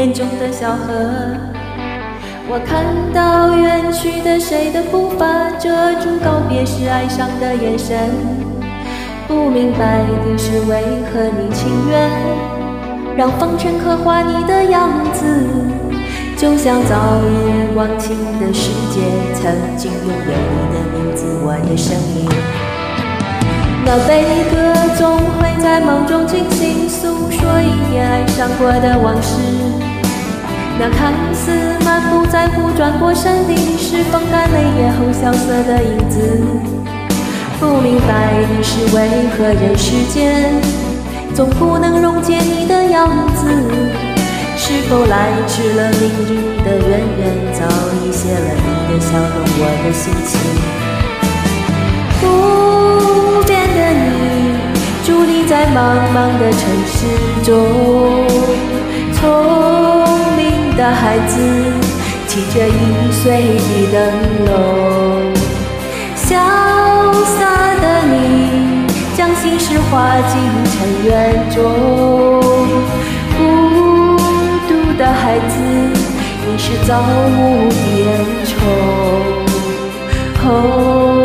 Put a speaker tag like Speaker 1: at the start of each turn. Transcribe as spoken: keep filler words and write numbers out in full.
Speaker 1: 眼中的小河。我看到远去的谁的步伐，遮住告别时哀伤的眼神。不明白的是，为何你情愿让风尘刻画你的样子，就像早已忘情的世界曾经拥有你的名字，我的声音。那悲歌总会在梦中惊醒，诉说一年爱上过的往事。那看似满不在乎转过身的是风干泪液后萧瑟的影子。不明白的是，为何人世间总不能溶解你的样子？是否来迟了明日的远远，早已谢了你的笑容，我的心情。不变的你，伫立在茫茫的城市中，聪明的孩子骑着易碎的灯笼，潇洒的你将心事化进尘缘中。孤独的孩子，你是造物的恩宠。